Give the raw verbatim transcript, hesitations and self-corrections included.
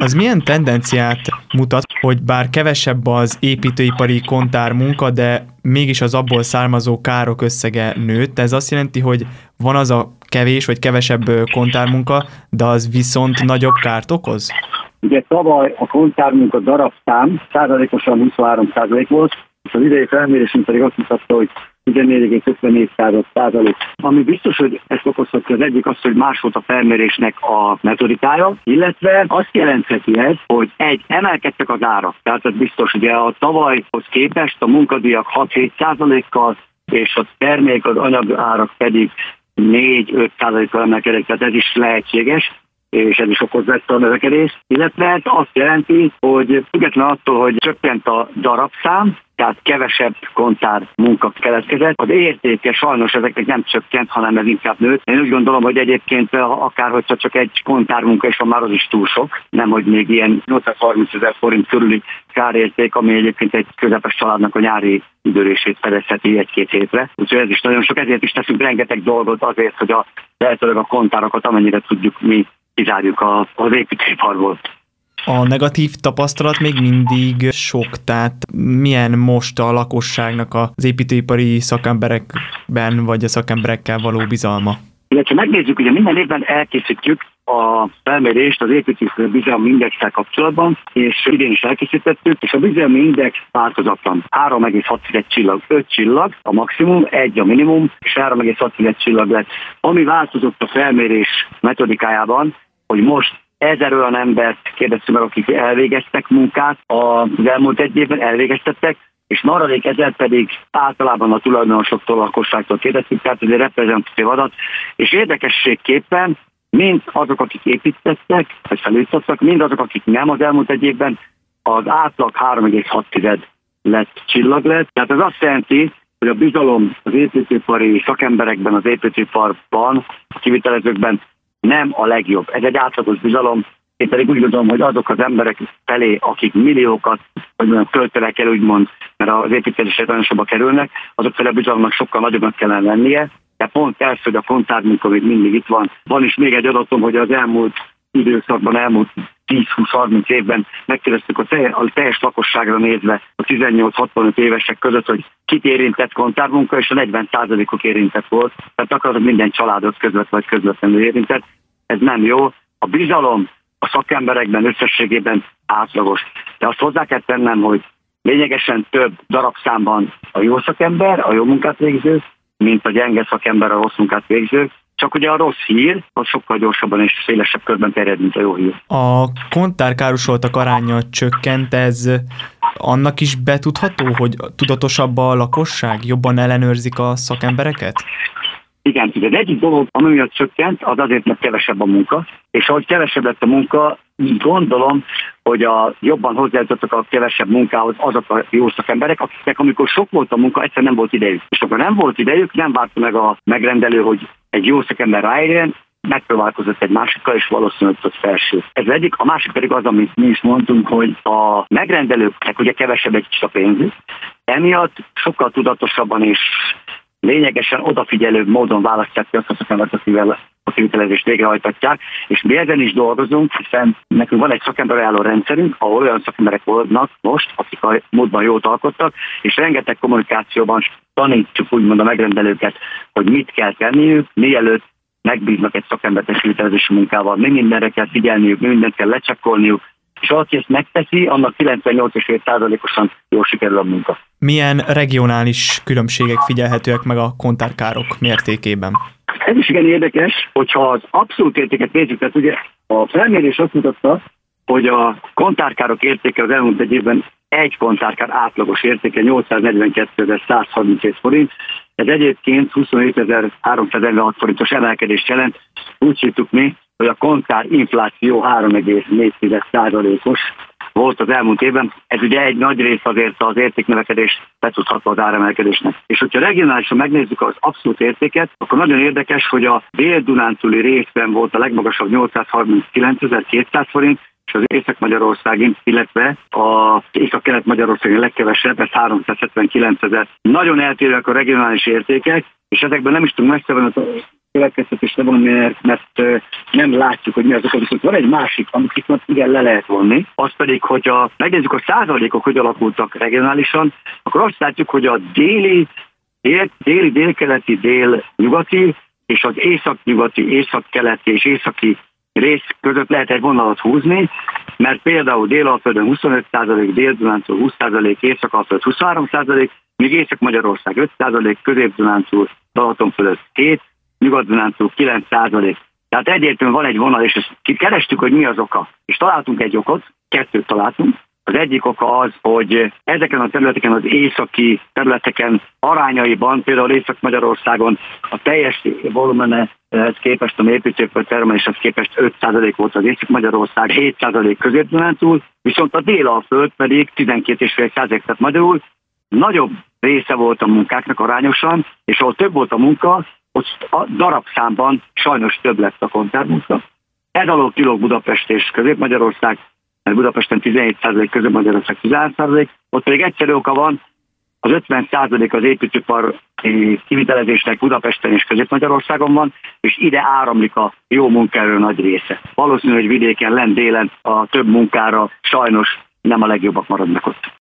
Az milyen tendenciát mutat, hogy bár kevesebb az építőipari kontár munka, de mégis az abból származó károk összege nőtt? Ez azt jelenti, hogy van az a kevés vagy kevesebb kontármunka, de az viszont nagyobb kárt okoz? Ugye tavaly a kontármunka darabszám százalékosan huszonhárom százalék volt, és az idei felmérésünk pedig azt mutatta, hogy tizennégy egész ötvennégy százalék. Ami biztos, hogy ezt okozhatja, az egyik az, hogy más volt a felmérésnek a metodikája, illetve azt jelentheti ez, hogy egy, emelkedtek az árak. Tehát ez biztos, ugye a tavalyhoz képest a munkadíjak hat-hét százalékkal, és a termék, az anyagárak pedig négy-öt százalékkal emelkedik, tehát ez is lehetséges, és ez is okozza ezt a növekedést, illetve azt jelenti, hogy független attól, hogy csökkent a darabszám, tehát kevesebb kontár munka keletkezett. Az értéke sajnos ezeknek nem csökkent, hanem ez inkább nőtt. Én úgy gondolom, hogy egyébként akár hogyha csak egy kontár munka is van, már az is túl sok, nem hogy még ilyen nyolcszázharmincezer forint körüli kárérték, ami egyébként egy közepes családnak a nyári üdülését fedezheti egy-két hétre. Úgyhogy ez is nagyon sok, ezért is teszünk rengeteg dolgot azért, hogy a lehetőleg a kontárokat amennyire tudjuk mi kizárjuk a, az építőiparból. A negatív tapasztalat még mindig sok, tehát milyen most a lakosságnak az építőipari szakemberekben vagy a szakemberekkel való bizalma? Ha megnézzük, ugye minden évben elkészítjük a felmérést az építőipari bizalmi indexel kapcsolatban, és idén is elkészítettük, és a bizalmi index változatlan. három egész hat csillag, öt csillag a maximum, egy a minimum, és három egész hat csillag lett. Ami változott a felmérés metodikájában, hogy most ezer olyan embert kérdeztünk meg, akik elvégeztek munkát az elmúlt egy évben, elvégeztettek, és maradék ezer pedig általában a tulajdonosoktól, a lakosságtól kérdeztük, tehát ez egy reprezentatív adat, és érdekességképpen mind azok, akik építettek, vagy felújítottak, mind azok, akik nem az elmúlt egy évben, az átlag három egész hat lett csillag lett. Tehát ez azt jelenti, hogy a bizalom az építőipari szakemberekben, az építőiparban, a kivitelezőkben nem a legjobb. Ez egy átlagos bizalom. Én pedig úgy gondolom, hogy azok az emberek felé, akik milliókat, vagy olyan költenek el, úgymond, mert az építkezésre nagyon sokba kerülnek, azok felé a bizalomnak sokkal nagyobbnak kellene lennie. De pont ez, hogy a kontármunka még mindig itt van. Van is még egy adatom, hogy az elmúlt időszakban, elmúlt tíz-húsz-harminc évben megkérdeztük a, telj, a teljes lakosságra nézve a tizennyolc-hatvanöt évesek között, hogy kit érintett kontármunka, és a negyven százalékuk érintett volt. Tehát akkor minden családot közvetlenül vagy közvetlenül érintett. Ez nem jó. A bizalom a szakemberekben összességében átlagos. De azt hozzá kell tennem, hogy lényegesen több darabszámban a jó szakember, a jó munkát végző, mint a gyenge szakember, a rossz munkát végző. Csak ugye a rossz hír, az sokkal gyorsabban és szélesebb körben terjed, mint a jó hír. A kontárkárosultak aránya csökkent, ez annak is betudható, hogy tudatosabb a lakosság, jobban ellenőrzik a szakembereket? Igen, ugye az egyik dolog, ami miatt csökkent, az azért, mert kevesebb a munka, és ahogy kevesebb lett a munka, így gondolom, hogy a jobban hozzájutottak a kevesebb munkához azok a jó szakemberek, akiknek amikor sok volt a munka, egyszer nem volt idejük. És akkor nem volt idejük, nem várta meg a megrendelő, hogy egy jó szakember ráérjen, megpróbálkozott egy másikkal, és valószínűleg ott felső. Ez egyik, a másik pedig az, amit mi is mondtunk, hogy a megrendelőknek ugye kevesebb egy kis a pénzük, emiatt sokkal tudatosabban és lényegesen odafigyelőbb módon választják ki azt a szakembert, akivel a kivitelezést végrehajtatják, és mi ezen is dolgozunk, hiszen nekünk van egy szakemberajánló rendszerünk, ahol olyan szakemberek volnak most, akik a módban jót alkottak, és rengeteg kommunikációban tanítjuk úgymond a megrendelőket, hogy mit kell tenniük, mielőtt megbíznak egy szakembert egy kivitelezési munkával, mi mindenre kell figyelniük, mi mindent kell lecsekkolniuk, és aki ezt megteszi, annak kilencvennyolc egész öt százalékosan jól sikerül a munka. Milyen regionális különbségek figyelhetőek meg a kontárkárok mértékében? Ez is igen érdekes, hogyha az abszolút értéket nézzük, tehát ugye a felmérés azt mutatta, hogy a kontárkárok értéke az elmúlt egy évben egy kontárkár átlagos értéke nyolcszáznegyvenkettőezer-százharminchét forint, ez egyébként huszonhétezer-háromszáznegyvenhat forintos emelkedést jelent, úgy hittük mi, hogy a kontár infláció három egész négy százalékos volt az elmúlt évben. Ez ugye egy nagy rész azért az értéknövekedés betudható az áremelkedésnek. És hogyha regionálisan megnézzük az abszolút értéket, akkor nagyon érdekes, hogy a dél-dunántúli részben volt a legmagasabb nyolcszázharminckilencezer-kétszáz forint, és az Észak-Magyarországin, illetve az Észak-Kelet-Magyarországin legkevesebb, ez háromszázhetvenkilencezer. Nagyon eltérőek a regionális értékek, és ezekben nem is tudunk messze venni következtetés levonni, mert, mert nem látjuk, hogy mi az oka. Viszont van egy másik, amit viszont igen le lehet vonni, az pedig, hogy a, megnézzük a százalékok, hogy alakultak regionálisan, akkor azt látjuk, hogy a déli, dél, déli, délkeleti, délnyugati és az északnyugati, északkeleti és északi rész között lehet egy vonalat húzni, mert például Dél-Alföldön huszonöt százalék, Dél-Dunántúl húsz százalék, Észak-Alföld huszonhárom százalék, míg Észak-Magyarország öt százalék, Közép-Dunántúl, Balaton fölött hét, Nyugat-Dunántúl kilenc százalék. Tehát egyértelműen van egy vonal, és ezt kerestük, hogy mi az oka. És találtunk egy okot, kettőt találtunk. Az egyik oka az, hogy ezeken a területeken, az északi területeken arányaiban, például Észak-Magyarországon a teljes volumene ehhez képest, a építőipar termeléshez képest öt százalék volt az Észak-Magyarország, hét százalék Közép-Dunántúl, viszont a Dél-Alföld pedig tizenkét egész öt százalék, tehát magyarul nagyobb része volt a munkáknak arányosan, és ahol több volt a munka, ott a darabszámban sajnos több lett a kontármunka. Ez alól kilóg Budapest és Közép-Magyarország, mert Budapesten tizenhét százalék, Közép-Magyarország tizenhárom százalék, ott pedig egyszerű oka van, az ötven százalék az építőipar kivitelezésnek Budapesten és Közép-Magyarországon van, és ide áramlik a jó munkaerő nagy része. Valószínű, hogy vidéken, lent délen a több munkára sajnos nem a legjobbak maradnak ott.